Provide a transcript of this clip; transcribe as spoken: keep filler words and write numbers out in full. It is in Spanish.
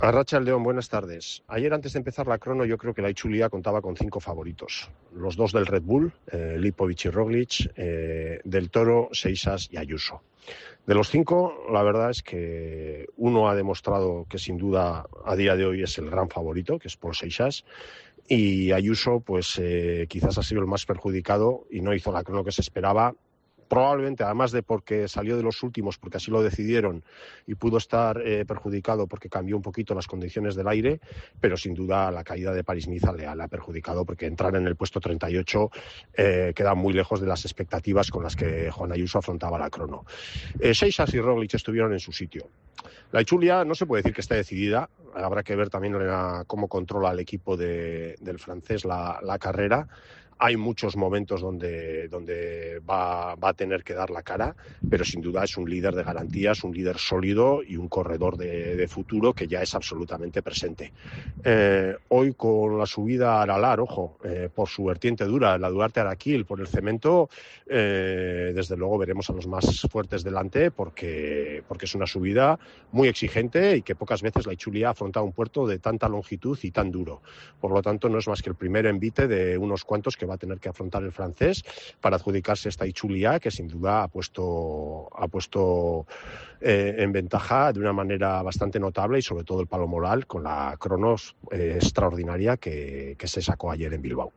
Arratsaldeon, buenas tardes. Ayer, antes de empezar la crono, yo creo que la Ichulia contaba con cinco favoritos. Los dos del Red Bull, eh, Lipovic y Roglic, eh, del Toro, Seixas y Ayuso. De los cinco, la verdad es que uno ha demostrado que sin duda a día de hoy es el gran favorito, que es Paul Seixas, y Ayuso pues eh, quizás ha sido el más perjudicado y no hizo la crono que se esperaba. Probablemente, además de porque salió de los últimos, porque así lo decidieron, y pudo estar eh, perjudicado porque cambió un poquito las condiciones del aire, pero sin duda la caída de París-Niza le, le ha perjudicado, porque entrar en el puesto treinta y ocho eh, queda muy lejos de las expectativas con las que Juan Ayuso afrontaba la crono. Eh, Seixas y Roglic estuvieron en su sitio. La Ichulia no se puede decir que esté decidida, habrá que ver también la, cómo controla el equipo de, del francés la, la carrera. Hay muchos momentos donde, donde va, va a tener que dar la cara, pero sin duda es un líder de garantías, un líder sólido y un corredor de, de futuro que ya es absolutamente presente. Eh, hoy con la subida a Aralar, ojo, eh, por su vertiente dura, la Duarte-Araquil, por el cemento, eh, desde luego veremos a los más fuertes delante porque, porque es una subida muy exigente y que pocas veces la Ichulia ha afrontado un puerto de tanta longitud y tan duro. Por lo tanto, no es más que el primer envite de unos cuantos que va a tener que afrontar el francés para adjudicarse esta Ichulia, que sin duda ha puesto, ha puesto eh, en ventaja de una manera bastante notable, y sobre todo el palo moral con la cronos eh, extraordinaria que, que se sacó ayer en Bilbao.